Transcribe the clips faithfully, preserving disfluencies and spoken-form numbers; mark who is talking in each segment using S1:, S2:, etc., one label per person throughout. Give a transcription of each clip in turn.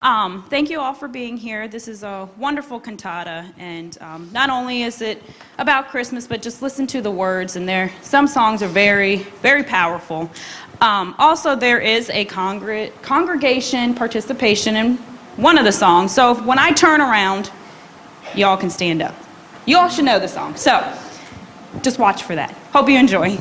S1: Um, thank you all for being here. This is a wonderful cantata, and um, not only is it about Christmas, but just listen to the words, and there, some songs are very, very powerful. Um, also, there is a congr- congregation participation in one of the songs, so when I turn around, y'all can stand up. You all should know the song, so just watch for that. Hope you enjoy.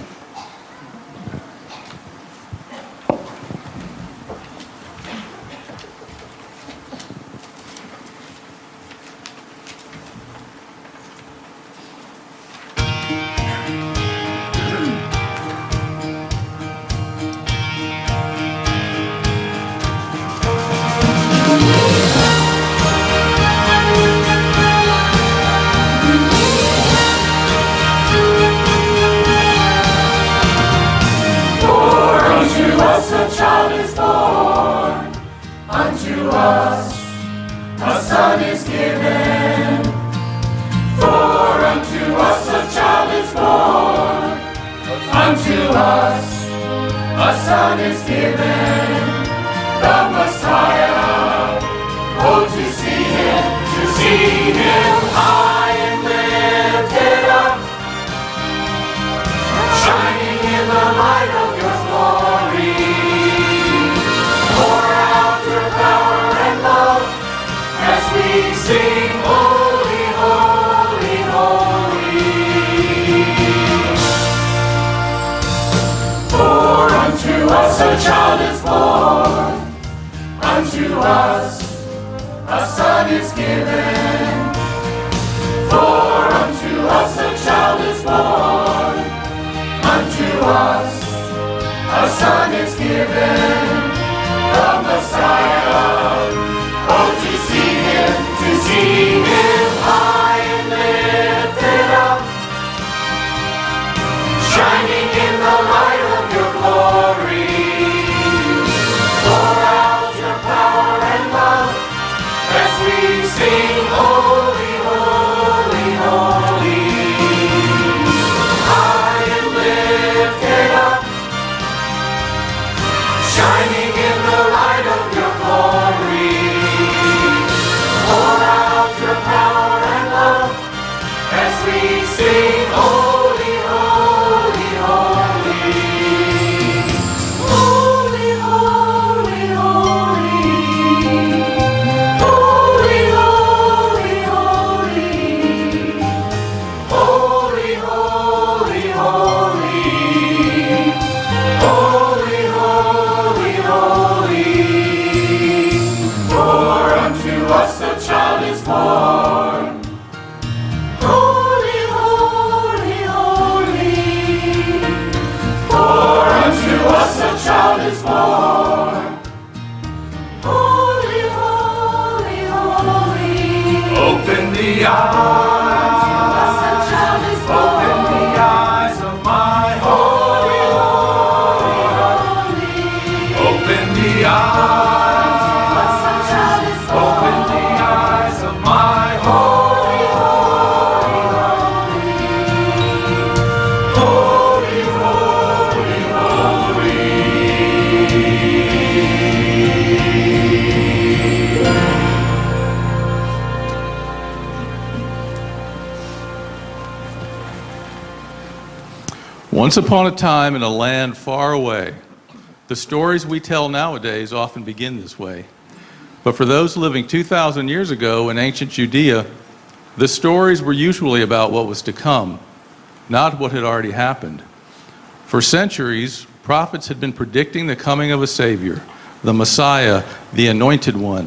S2: Once upon a time in a land far away, the stories we tell nowadays often begin this way. But for those living two thousand years ago in ancient Judea, the stories were usually about what was to come, not what had already happened. For centuries, prophets had been predicting the coming of a Savior, the Messiah, the Anointed One.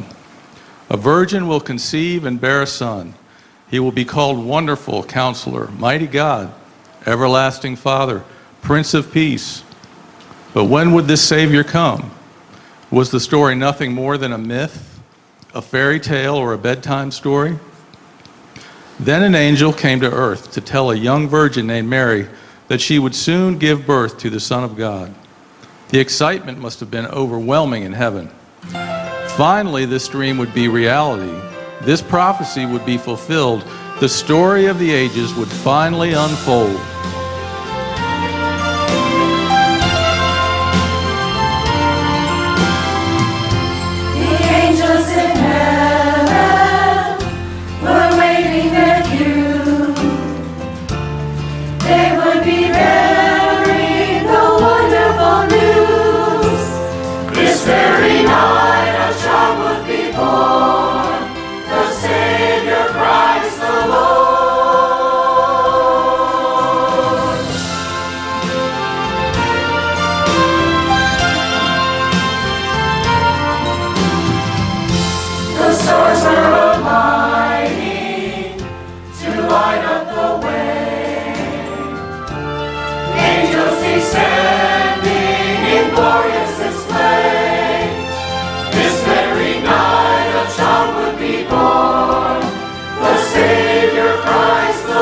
S2: A virgin will conceive and bear a son. He will be called Wonderful Counselor, Mighty God, Everlasting Father, Prince of Peace. But when would this Savior come? Was the story nothing more than a myth, a fairy tale, or a bedtime story? Then an angel came to earth to tell a young virgin named Mary that she would soon give birth to the Son of God. The excitement must have been overwhelming in heaven. Finally, this dream would be reality. This prophecy would be fulfilled. The story of the ages would finally unfold.
S3: The angel said, Stars are aligning to light up the way. Angels descending in glorious display. This very night a child would be born, the Savior Christ the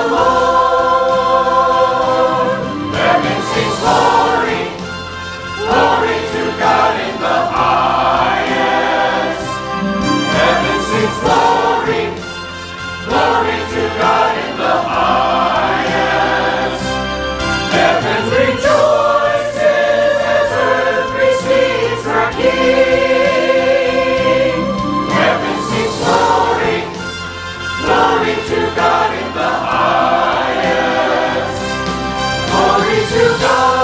S3: Lord. Heaven sings glory, glory to God in the highest. Heaven sings glory, glory to God in the highest. Heaven rejoices as earth receives her King. Heaven sings glory, glory to God in the highest. Glory to God.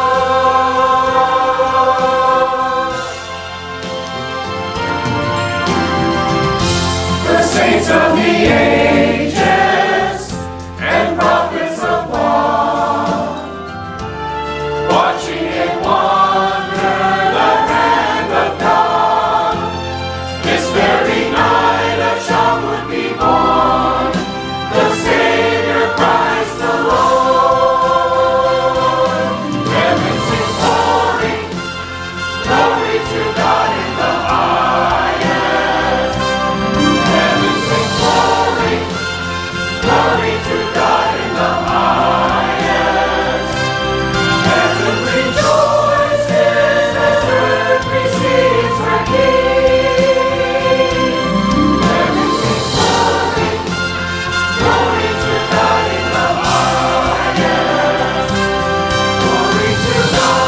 S3: The saints of the ages and prophets of one, watching in wonder the hand of God. This very night a child would be born, the Savior Christ the Lord. Heaven sings glory, glory to God in the highest. Heaven sings glory, glory to God in the highest. Heaven rejoices as earth receives her King. Heaven sings glory, glory to God in the highest. Glory to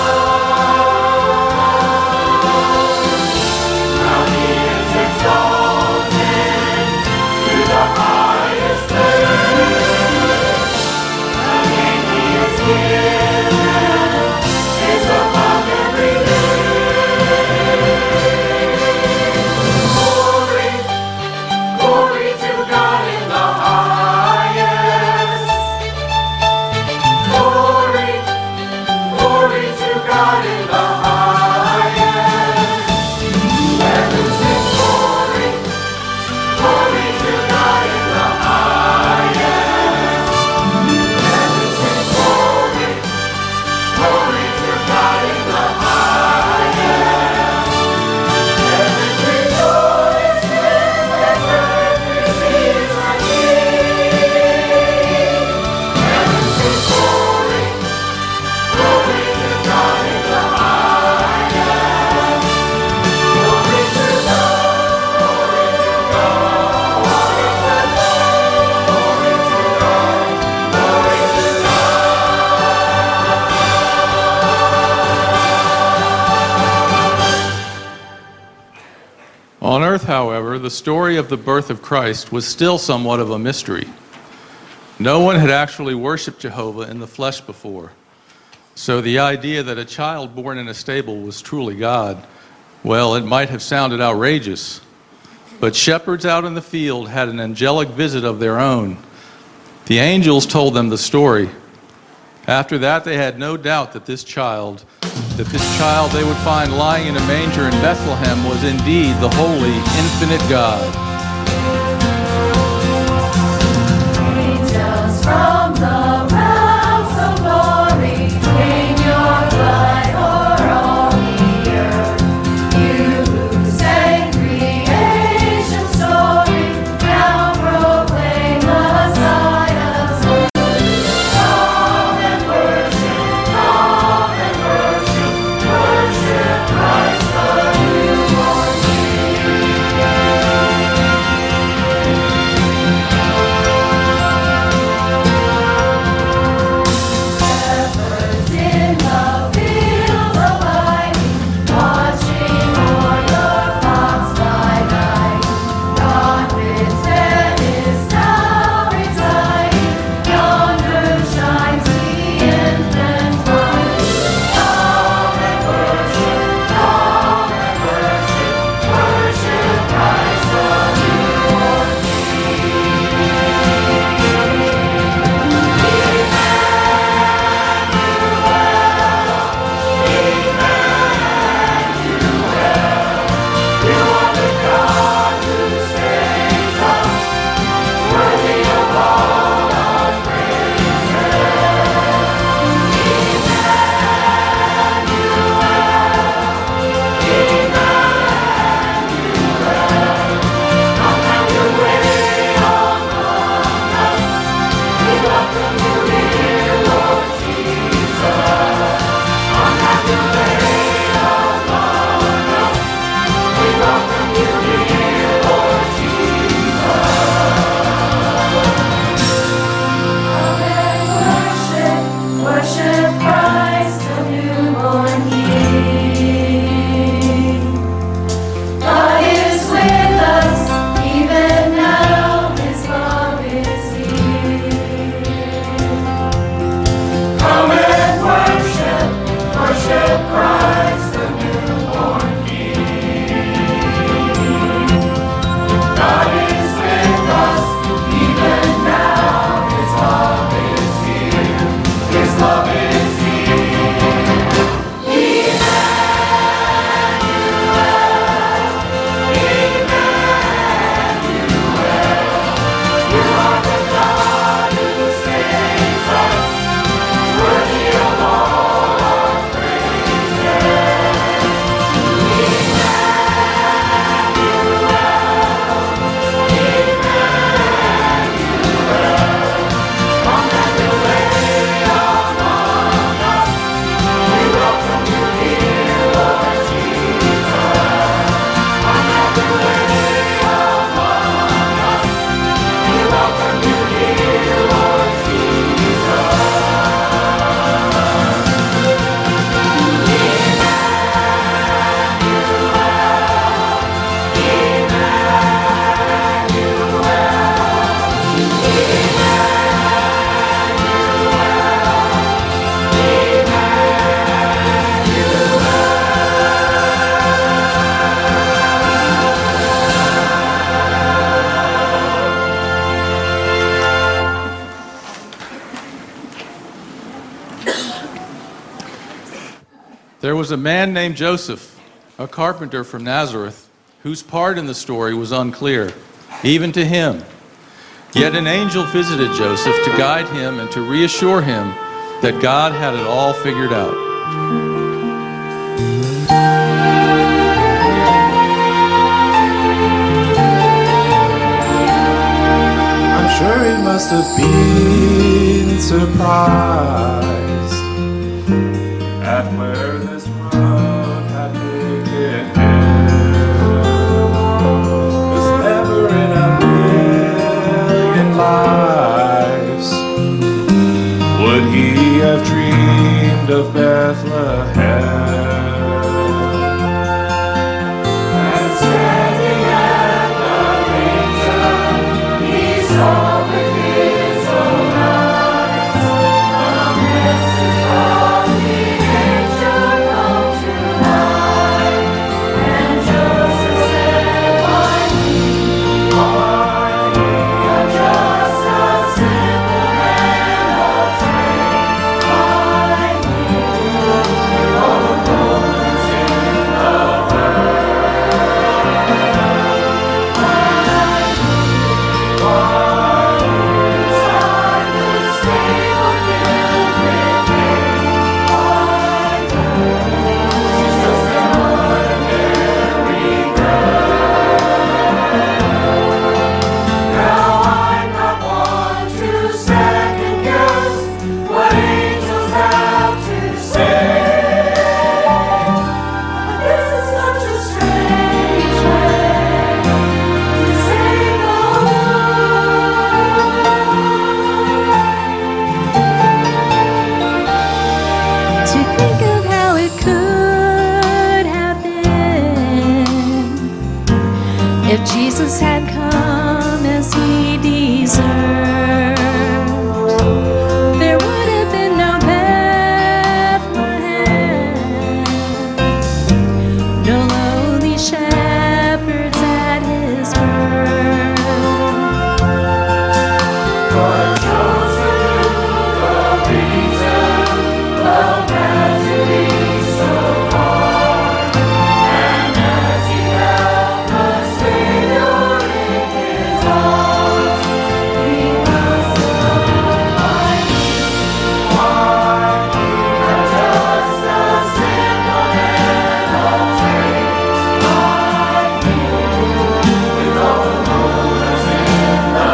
S3: God. Now He is exalted to the highest place. The name He is given is above every name. Glory, glory to God in the highest. Glory, glory to God in the highest. Heaven sings glory, glory to God in the highest. Heaven sings glory, glory to God in the highest. Heaven rejoices as earth receives her King. Heaven sings glory, glory to God in the highest. Glory to God, glory to God, glory to God, glory to
S2: On earth, however, the story of the birth of Christ was still somewhat of a mystery. No one had actually worshiped Jehovah in the flesh before. So the idea that a child born in a stable was truly God, well, it might have sounded outrageous. But shepherds out in the field had an angelic visit of their own. The angels told them the story. After that, they had no doubt that this child, that this child they would find lying in a manger in Bethlehem was indeed the holy, infinite God.
S3: angels from the realms of glory, in your blood o'er all the earth. You who sang creation's story, now proclaim Messiah's word. Come and worship, come and worship, worship Christ the newborn King.
S2: was a man named Joseph, a carpenter from Nazareth, whose part in the story was unclear, even to him. Yet an angel visited Joseph to guide him and to reassure him that God had it all figured out.
S4: I'm sure he must have been surprised at where this road had taken him. 'Cause never in a million lives would he have dreamed of Bethlehem.
S3: And standing at the manger, he saw with his own eyes the message from the angel come to life. And Joseph said, "Why me? Why me? I'm just a simple man of trade. Why me? All the moments in the
S5: if Jesus had come as he deserved, there would have been no Bethlehem, no lowly shepherds at his birth.
S3: But Joseph knew the reason love had to be so far, and as he held the Savior in his arms, he must have known why me, why me? I'm just a simple man of trade. Why me? With all the moments in the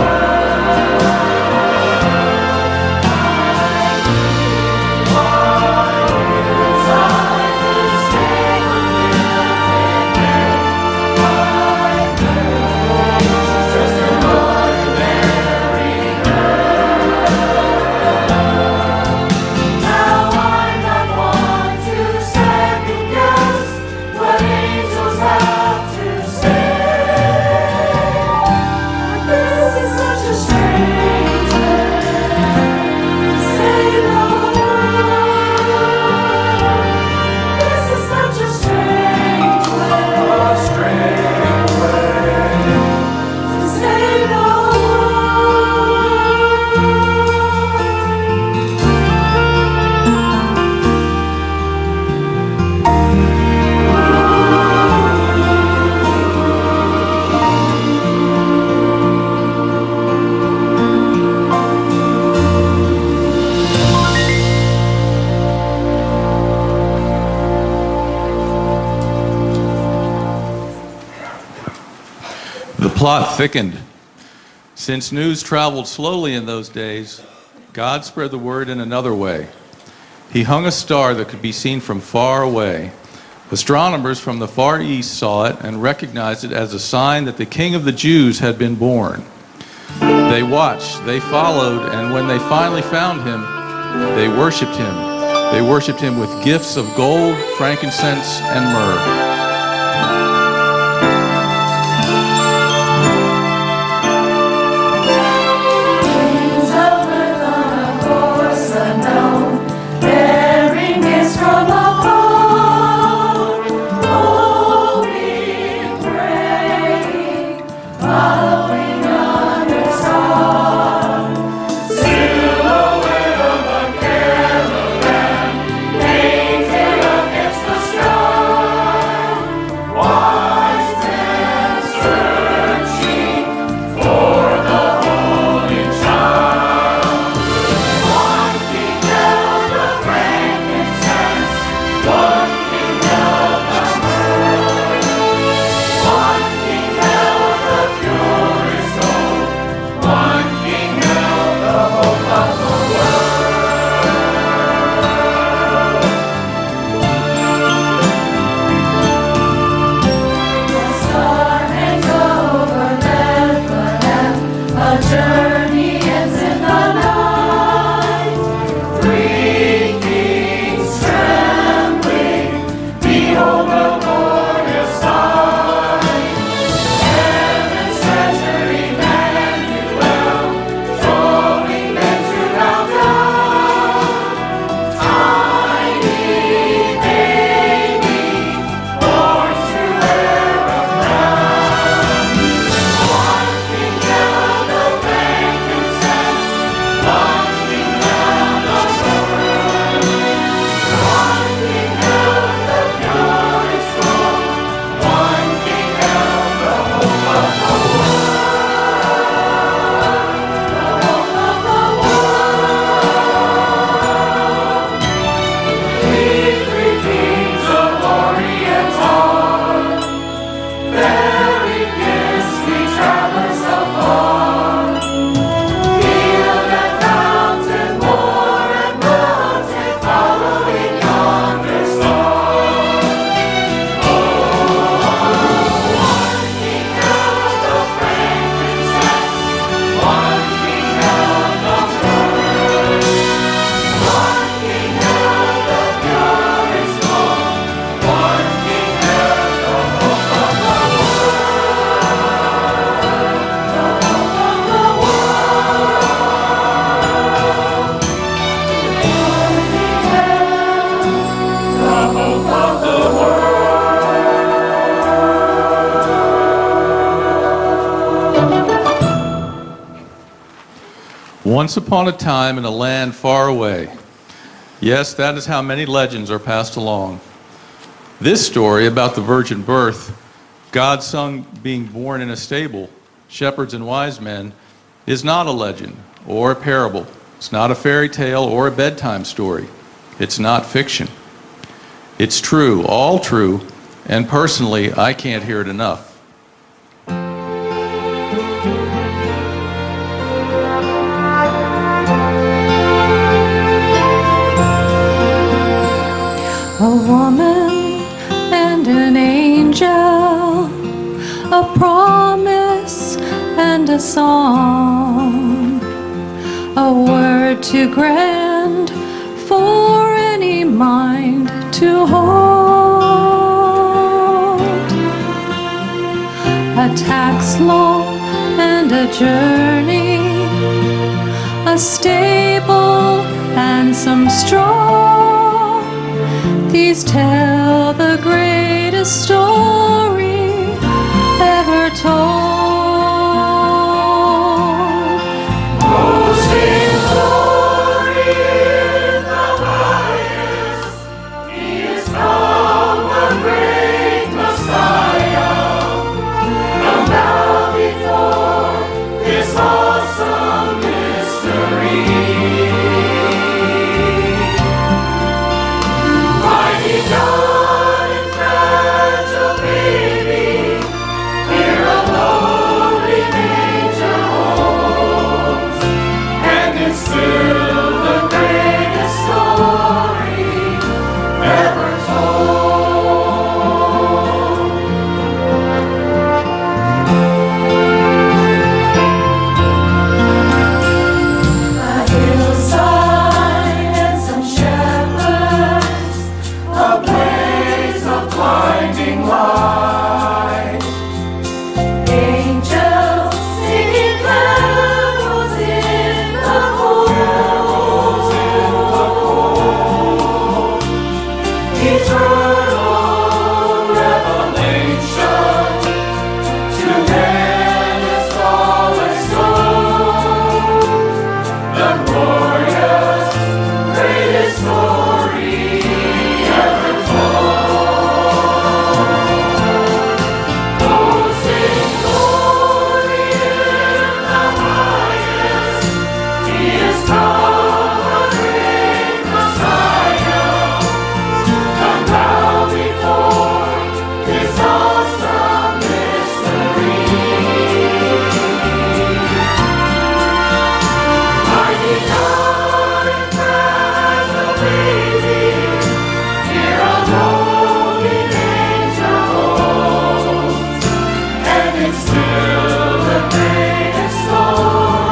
S2: The plot thickened. Since news traveled slowly in those days, God spread the word in another way. He hung a star that could be seen from far away. Astronomers from the Far East saw it and recognized it as a sign that the King of the Jews had been born. They watched, they followed, and when they finally found him, they worshiped him. They worshiped him with gifts of gold, frankincense, and myrrh.
S3: Kings of earth on a course unknown, bearing gifts from afar. Oh, we pray, following yonder star. Silhouette of a caravan, painted up journey ends in the night. Three kings trembling, behold the glorious sight. Heaven's treasure Emmanuel, drawing men to bow down. Tiny baby, born to wear a crown. One kingdom of frankincense, one kingdom of pearl. One kingdom the purest gold, one kingdom the hope of the world, the hope of the world. We three kings of Orient, bearing gifts we travel so far. Field and fountain, moor and mountain, following yonder star. Oh, one kingdom of frankincense, one kingdom of pearl. One kingdom the purest gold, one kingdom the hope of the world, the hope of the world. One kingdom, the hope of the
S2: Once upon a time in a land far away. Yes, that is how many legends are passed along. This story about the virgin birth, God's son being born in a stable, shepherds and wise men, is not a legend or a parable. It's not a fairy tale or a bedtime story. It's not fiction. It's true, all true, and personally, I can't hear it enough.
S5: A woman and an angel, a promise and a song, a word too grand for any mind to hold. A tax law and a journey, a stable and some straw. These tell the greatest story ever told.
S3: Oh, sing glory in the highest. He is come, the great Messiah. Come bow before this awesome mystery. Mighty God and fragile baby, here a lowly manger holds, and it's still the greatest story ever told. A hillside and some shepherds, a blaze of blinding light. Angels singing carols in the cold. Eternal revelation to man is always told. The glorious, greatest story ever told. Oh, sing glory in the highest. He is come, the great Messiah. Come bow before His awesome mystery. Mighty God and fragile baby, here a lowly manger holds, and it's still the greatest story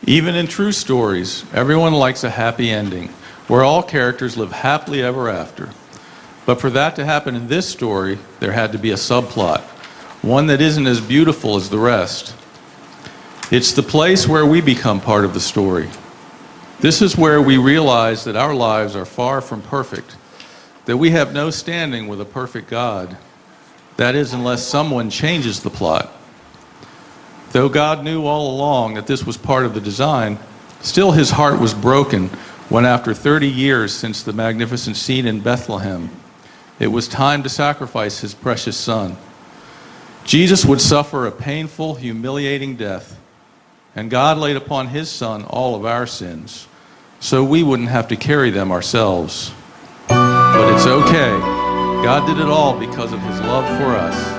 S2: Even in true stories, everyone likes a happy ending, where all characters live happily ever after. But for that to happen in this story, there had to be a subplot, one that isn't as beautiful as the rest. It's the place where we become part of the story. This is where we realize that our lives are far from perfect, that we have no standing with a perfect God. That is, unless someone changes the plot. Though God knew all along that this was part of the design, still his heart was broken when, after thirty years since the magnificent scene in Bethlehem, it was time to sacrifice his precious son. Jesus would suffer a painful, humiliating death, and God laid upon his son all of our sins, so we wouldn't have to carry them ourselves. But it's okay. God did it all because of his love for us.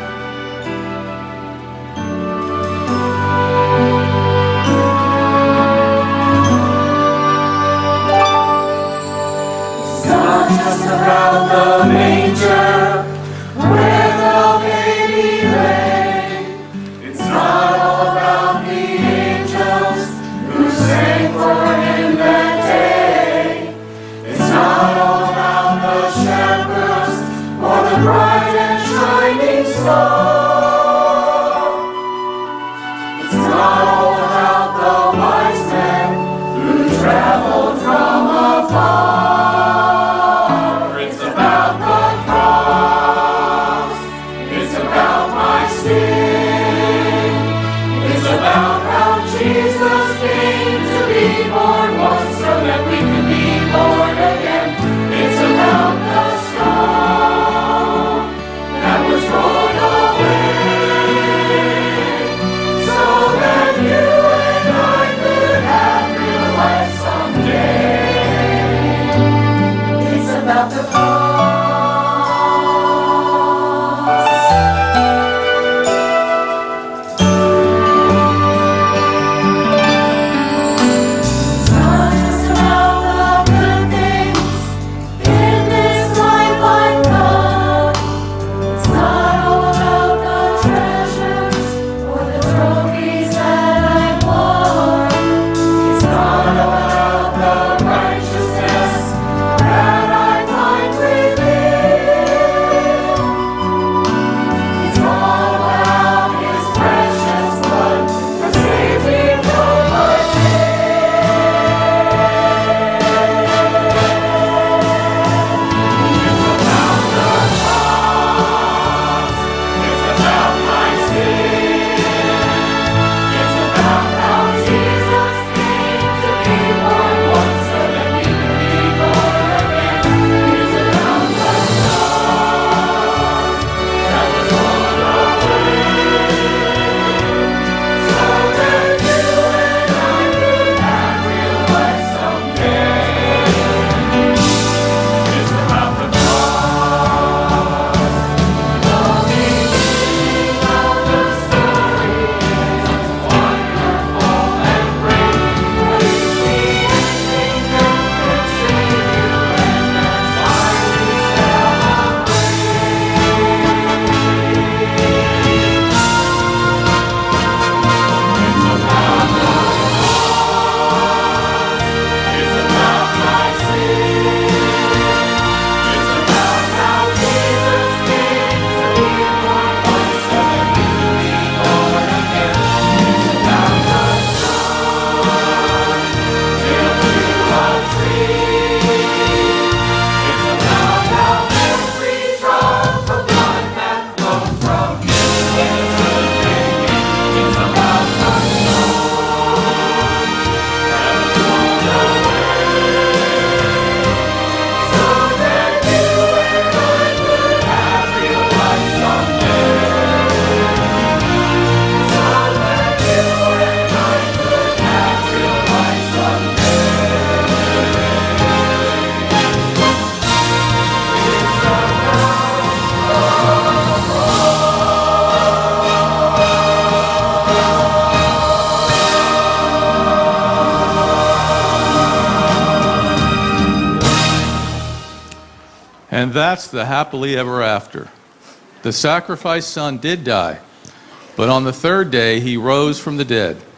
S3: Just around the manger where the baby lay. It's not all about the angels who sang for him that day. It's not all about the shepherds or the bright and shining star. It's not all about the wise men who traveled from afar.
S2: And that's the happily ever after. The sacrificed son did die, but on the third day he rose from the dead.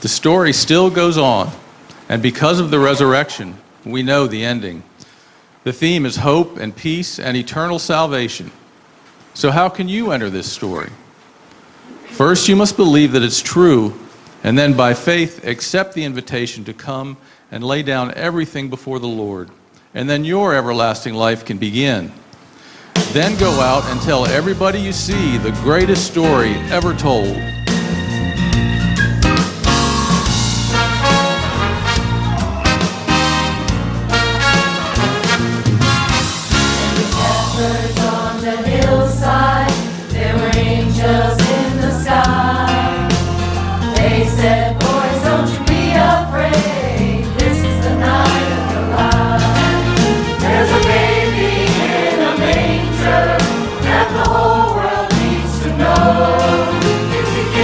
S2: The story still goes on, and because of the resurrection, we know the ending. The theme is hope and peace and eternal salvation. So how can you enter this story? First, you must believe that it's true, and then by faith, accept the invitation to come and lay down everything before the Lord. And then your everlasting life can begin. Then go out and tell everybody you see the greatest story ever told.
S3: If you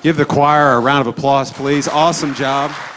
S6: Give the choir a round of applause, please. Awesome job.